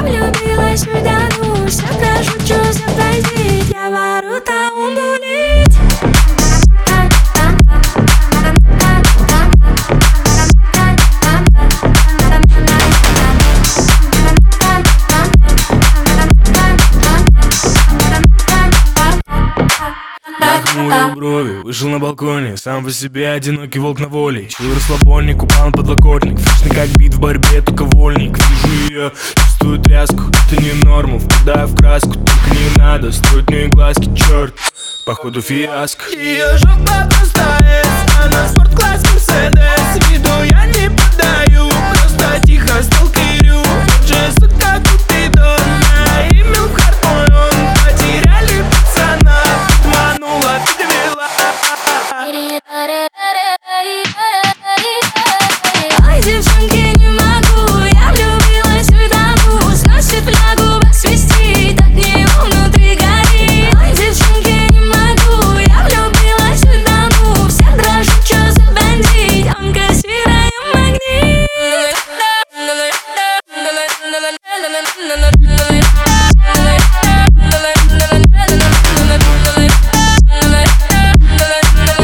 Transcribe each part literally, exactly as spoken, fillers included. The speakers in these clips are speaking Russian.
влюбилась в Дану, все прошу, что сообразить. Я ворота умулить. Нахмурил брови, вышел на балконе. Сам по себе одинокий волк на воле. Чил расслабонник, упал на подлокотник. Фишный как бит в борьбе, только вольник. Вижу ее, чувствую тряску. Это не норму, впадаю в краску. Только не надо строить мне глазки, черт. Походу фиаско. Ее жопа просто эс, она спорт-класс Мерседес. Виду я не подаю, просто тихо сталкерю. Же, сука, Купидон, на имя в хардмон. Потеряли пацана, обманула, подвела. Ой, девчонки, не могу, я влюбилась в Дану. Сносит флягу, свистит, от нее внутри горит. Ой, девчонки, не могу, я влюбилась в Дану. Все дрожат, что за бандит, он кассира и магнит.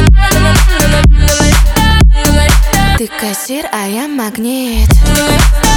Ты кассир, а я магнит.